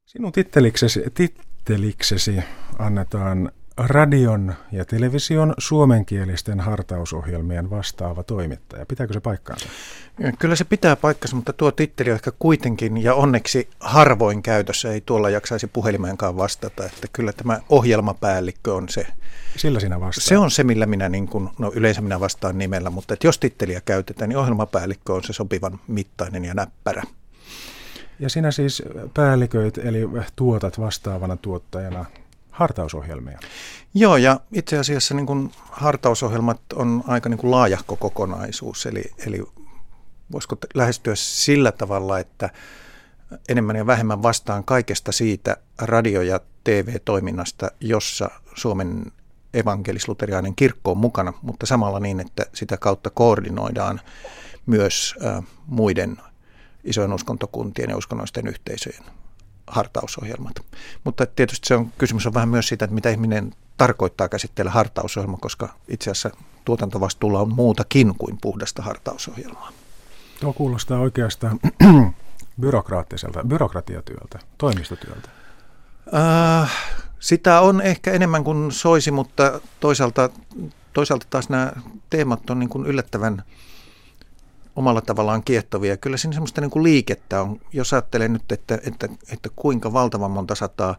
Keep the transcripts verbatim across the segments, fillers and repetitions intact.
Sinun titteliksesi, titteliksesi annetaan radion ja television suomenkielisten hartausohjelmien vastaava toimittaja. Pitääkö se paikkaansa? Kyllä se pitää paikkansa, mutta tuo titteli on ehkä kuitenkin ja onneksi harvoin käytössä. Ei tuolla jaksaisi puhelimeenkaan vastata, että kyllä tämä ohjelmapäällikkö on se. Sillä sinä vastaat? Se on se, millä minä, niin kuin, no yleensä minä vastaan nimellä, mutta että jos titteliä käytetään, niin ohjelmapäällikkö on se sopivan mittainen ja näppärä. Ja sinä siis päälliköit, eli tuotat vastaavana tuottajana hartausohjelmia. Joo, ja itse asiassa niin kuin hartausohjelmat on aika niin kuin laajahko kokonaisuus, eli, eli voisiko lähestyä sillä tavalla, että enemmän ja vähemmän vastaan kaikesta siitä radio- ja T V-toiminnasta, jossa Suomen evankelis-luterilainen kirkko on mukana, mutta samalla niin, että sitä kautta koordinoidaan myös äh, muiden isojen uskontokuntien ja uskonnollisten yhteisöjen hartausohjelmat. Mutta tietysti se on, kysymys on vähän myös siitä, että mitä ihminen tarkoittaa käsitteellä hartausohjelma, koska itse asiassa tuotantovastuulla on muutakin kuin puhdasta hartausohjelmaa. Tuo kuulostaa oikeastaan byrokraattiselta, byrokratiatyöltä, toimistotyöltä. Äh, sitä on ehkä enemmän kuin soisi, mutta toisaalta, toisaalta taas nämä teemat on niin kuin yllättävän omalla tavallaan kiehtovia. Kyllä siinä semmoista niin kuin liikettä on, jos ajattelee nyt, että, että, että kuinka valtavan monta sataa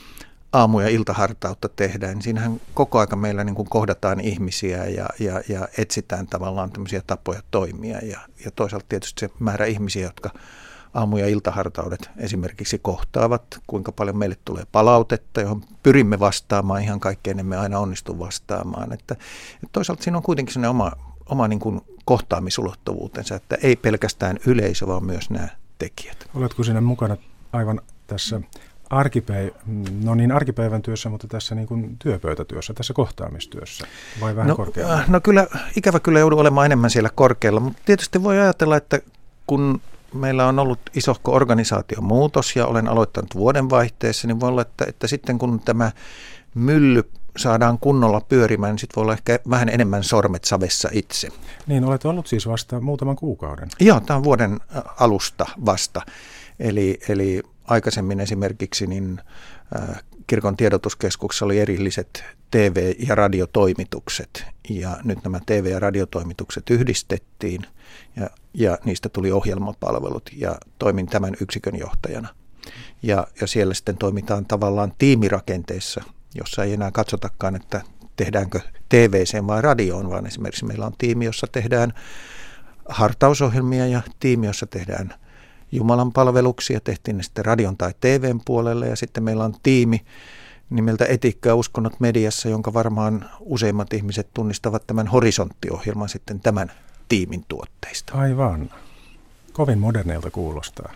aamu- ja iltahartautta tehdään, niin siinähän koko aika meillä niin kuin kohdataan ihmisiä ja, ja, ja etsitään tavallaan tämmöisiä tapoja toimia. Ja, ja toisaalta tietysti se määrä ihmisiä, jotka aamu- ja iltahartaudet esimerkiksi kohtaavat, kuinka paljon meille tulee palautetta, johon pyrimme vastaamaan, ihan kaikkeen emme aina onnistu vastaamaan. Että, että toisaalta siinä on kuitenkin sellainen oma, oma niin kuin kohtaamisulottuvuutensa, että ei pelkästään yleisö, vaan myös nämä tekijät. Oletko sinä mukana aivan tässä arkipäivän, no niin arkipäivän työssä, mutta tässä niin kuin työpöytätyössä, tässä kohtaamistyössä, vai vähän no, korkealla? No kyllä, ikävä kyllä joudun olemaan enemmän siellä korkealla, mutta tietysti voi ajatella, että kun meillä on ollut isohko organisaatiomuutos ja olen aloittanut vuodenvaihteessa, niin voi olla, että, että sitten kun tämä mylly saadaan kunnolla pyörimään, niin sitten voi olla ehkä vähän enemmän sormet savessa itse. Niin, olet ollut siis vasta muutaman kuukauden. Joo, tämä on vuoden alusta vasta. Eli, eli aikaisemmin esimerkiksi niin, äh, kirkon tiedotuskeskuksessa oli erilliset T V- ja radiotoimitukset, ja nyt nämä T V- ja radiotoimitukset yhdistettiin, ja, ja niistä tuli ohjelmapalvelut, ja toimin tämän yksikön johtajana. Ja, ja siellä sitten toimitaan tavallaan tiimirakenteissa, jossa ei enää katsotakaan, että tehdäänkö T V-seen vai radioon, vaan esimerkiksi meillä on tiimi, jossa tehdään hartausohjelmia ja tiimi, jossa tehdään Jumalan palveluksia, tehtiin ne sitten radion tai T V:n puolelle, ja sitten meillä on tiimi nimeltä Etiikka ja uskonnot mediassa, jonka varmaan useimmat ihmiset tunnistavat tämän Horisontti-ohjelman sitten tämän tiimin tuotteista. Aivan. Kovin moderneilta kuulostaa.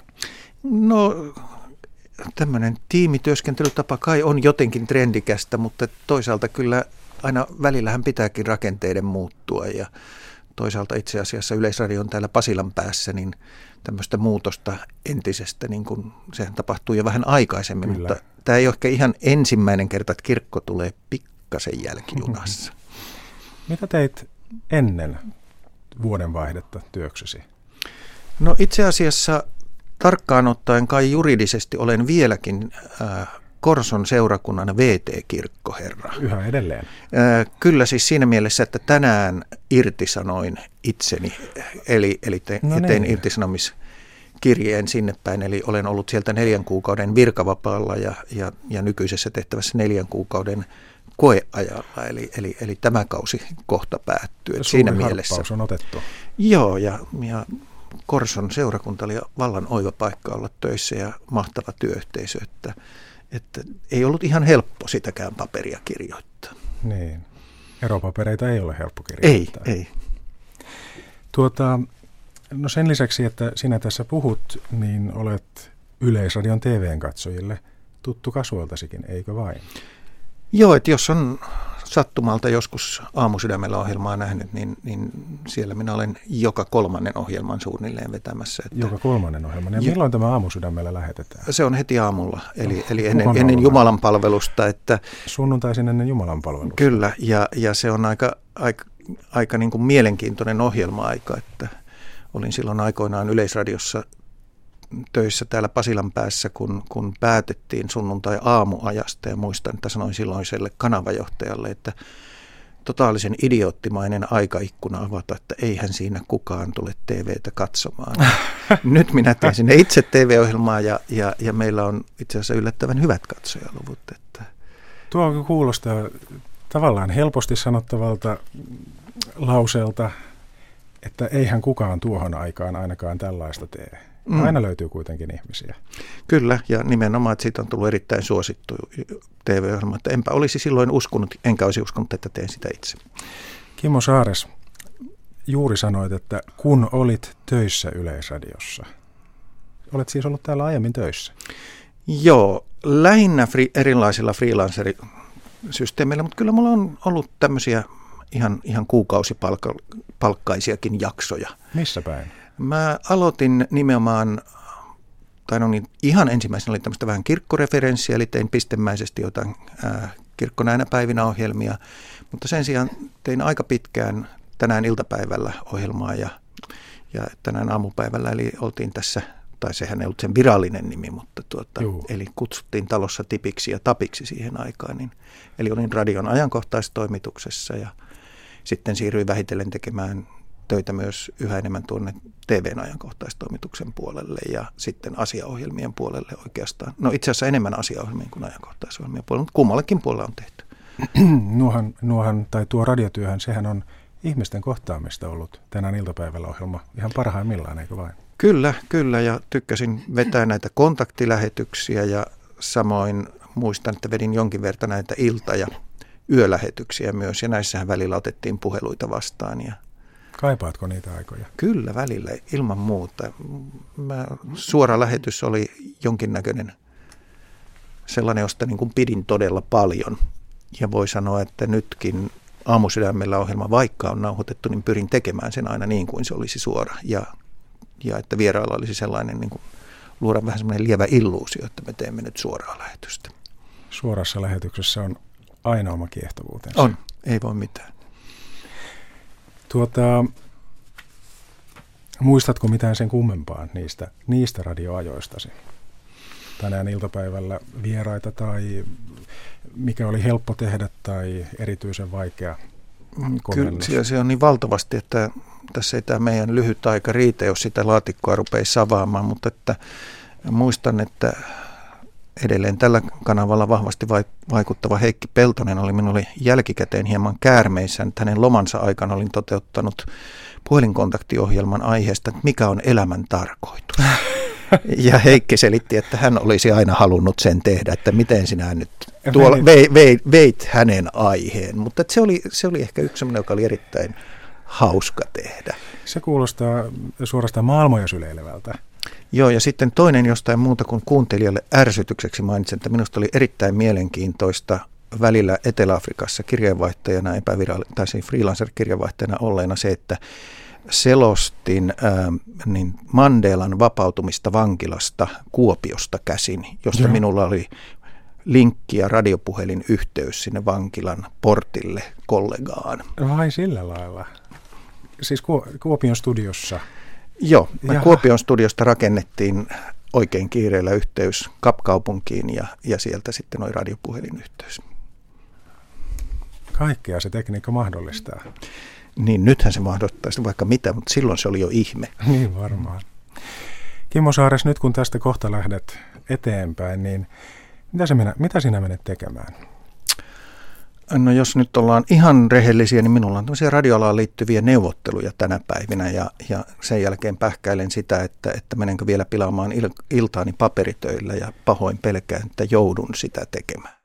No, tämmöinen tiimityöskentelytapa kai on jotenkin trendikästä, mutta toisaalta kyllä aina välillähän pitääkin rakenteiden muuttua, ja toisaalta itse asiassa Yleisradio on täällä Pasilan päässä, niin tämmöistä muutosta entisestä, niin kuin sehän tapahtuu jo vähän aikaisemmin, kyllä. Mutta tämä ei ole ehkä ihan ensimmäinen kerta, että kirkko tulee pikkasen jälkijunassa. Mitä teit ennen vuodenvaihdetta työksesi? No itse asiassa tarkkaan ottaen kai juridisesti olen vieläkin äh, Korson seurakunnan V T-kirkkoherra. Yhä edelleen? Äh, kyllä siis siinä mielessä, että tänään irtisanoin itseni, eli, eli te, no tein niin. irtisanomiskirjeen sinne päin, eli olen ollut sieltä neljän kuukauden virkavapaalla ja, ja, ja nykyisessä tehtävässä neljän kuukauden koeajalla, eli, eli, eli tämä kausi kohta päättyy. Siinä mielessä on otettu. Joo, ja, ja Korson seurakunta oli vallan oiva paikka olla töissä ja mahtava työyhteisö, että, että ei ollut ihan helppo sitäkään paperia kirjoittaa. Niin, eropapereita ei ole helppo kirjoittaa. Ei, ei. Tuota, no sen lisäksi, että sinä tässä puhut, niin olet Yleisradion T V:n katsojille tuttu kasvoiltasikin, eikö vain? Joo, että jos on sattumalta joskus Aamusydämellä ohjelmaa nähnyt, niin, niin siellä minä olen joka kolmannen ohjelman suunnilleen vetämässä. Että joka kolmannen ohjelman. Ja jo, milloin tämä Aamusydämellä lähetetään? Se on heti aamulla, eli, oh, eli ennen, ennen Jumalan palvelusta. Että sunnuntaisin ennen Jumalan palvelusta. Kyllä, ja, ja se on aika, aika, aika niin kuin mielenkiintoinen ohjelma-aika, että olin silloin aikoinaan Yleisradiossa töissä täällä Pasilan päässä, kun, kun päätettiin sunnuntai-aamuajasta, ja muistan, että sanoin silloiselle kanavajohtajalle, että totaalisen idioottimainen aikaikkuna avata, että eihän siinä kukaan tule T V:tä katsomaan. Nyt minä teen sinne itse T V-ohjelmaa, ja, ja, ja meillä on itse asiassa yllättävän hyvät katsojaluvut. Että. Tuo kuulostaa tavallaan helposti sanottavalta lauseelta, että eihän kukaan tuohon aikaan ainakaan tällaista tee. Mm. Aina löytyy kuitenkin ihmisiä. Kyllä, ja nimenomaan, että siitä on tullut erittäin suosittu T V-ohjelma, että enpä olisi silloin uskonut, enkä olisi uskonut, että teen sitä itse. Kimmo Saares, juuri sanoit, että kun olit töissä Yleisradiossa. Olet siis ollut täällä aiemmin töissä? Joo, lähinnä free, erilaisilla freelancer-systeemeillä, mutta kyllä mulla on ollut tämmöisiä ihan, ihan kuukausipalkkaisiakin jaksoja. Missä päin? Mä aloitin nimenomaan, tai no niin, ihan ensimmäisenä oli tämmöistä vähän kirkkoreferenssiä, eli tein pistemäisesti jotain ää, kirkko näinä päivinä ohjelmia, mutta sen sijaan tein aika pitkään tänään iltapäivällä ohjelmaa ja, ja tänään aamupäivällä, eli oltiin tässä, tai sehän ei ollut sen virallinen nimi, mutta tuota, eli kutsuttiin talossa tipiksi ja tapiksi siihen aikaan, niin, eli olin radion ajankohtaistoimituksessa ja sitten siirryin vähitellen tekemään töitä myös yhä enemmän tuonne T V:n ajankohtaistoimituksen puolelle ja sitten asiaohjelmien puolelle oikeastaan. No itse asiassa enemmän asiaohjelmien kuin ajankohtaisohjelmien puolelle, mutta kummallekin puolella on tehty. nuohan, nuohan, tai tuo radiotyöhän, sehän on ihmisten kohtaamista ollut tänään iltapäivällä ohjelma ihan parhaimmillaan, eikö vain? Kyllä, kyllä, ja tykkäsin vetää näitä kontaktilähetyksiä ja samoin muistan, että vedin jonkin verran näitä ilta- ja yölähetyksiä myös, ja näissähän välillä otettiin puheluita vastaan. Ja kaipaatko niitä aikoja? Kyllä, välillä, ilman muuta. Mä, suora lähetys oli jonkinnäköinen sellainen, josta niin kuin pidin todella paljon, ja voi sanoa, että nytkin Aamusydämellä ohjelma, vaikka on nauhoitettu, niin pyrin tekemään sen aina niin kuin se olisi suora, ja, ja että vierailla olisi sellainen, niin kuin, luoda vähän semmoinen lievä illuusio, että me teemme nyt suoraa lähetystä. Suorassa lähetyksessä on aina oma kiehtovuutensa. On, ei voi mitään. Tuota, muistatko mitään sen kummempaa niistä, niistä radioajoistasi? Tänään iltapäivällä vieraita tai mikä oli helppo tehdä tai erityisen vaikea komennus? Kyllä se on niin valtavasti, että tässä ei tämä meidän lyhyt aika riitä, jos sitä laatikkoa rupeaa savaamaan, mutta että muistan, että edelleen tällä kanavalla vahvasti vaikuttava Heikki Peltonen oli minulle jälkikäteen hieman käärmeissä, että hänen lomansa aikana olin toteuttanut puhelinkontaktiohjelman aiheesta, että mikä on elämän tarkoitus. Ja Heikki selitti, että hän olisi aina halunnut sen tehdä, että miten sinä nyt tuolla veit, veit, veit hänen aiheen, mutta se oli, se oli ehkä yksi sellainen, joka oli erittäin hauska tehdä. Se kuulostaa suorastaan maailmoja syleilevältä. Joo, ja sitten toinen jostain muuta kuin kuuntelijalle ärsytykseksi mainitsen, että minusta oli erittäin mielenkiintoista välillä Etelä-Afrikassa kirjeenvaihtajana, epäviralli- tai siis freelancer-kirjeenvaihtajana olleena se, että selostin ää, niin Mandelan vapautumista vankilasta Kuopiosta käsin, josta Joo. minulla oli linkki ja radiopuhelin yhteys sinne vankilan portille kollegaan. Vai sillä lailla? Siis Kuopion studiossa? Joo, me Kuopion studiosta rakennettiin oikein kiireellä yhteys Kapkaupunkiin ja, ja sieltä sitten oli radiopuhelinyhteys. Kaikkea se tekniikka mahdollistaa. Niin, nythän se mahdollistaisi vaikka mitä, mutta silloin se oli jo ihme. Niin varmaan. Kimmo Saares, nyt kun tästä kohta lähdet eteenpäin, niin mitä, se minä, mitä sinä menet tekemään? No jos nyt ollaan ihan rehellisiä, niin minulla on tämmöisiä radioalaan liittyviä neuvotteluja tänä päivinä ja, ja sen jälkeen pähkäilen sitä, että, että menenkö vielä pilaamaan il, iltaani paperitöillä ja pahoin pelkään, että joudun sitä tekemään.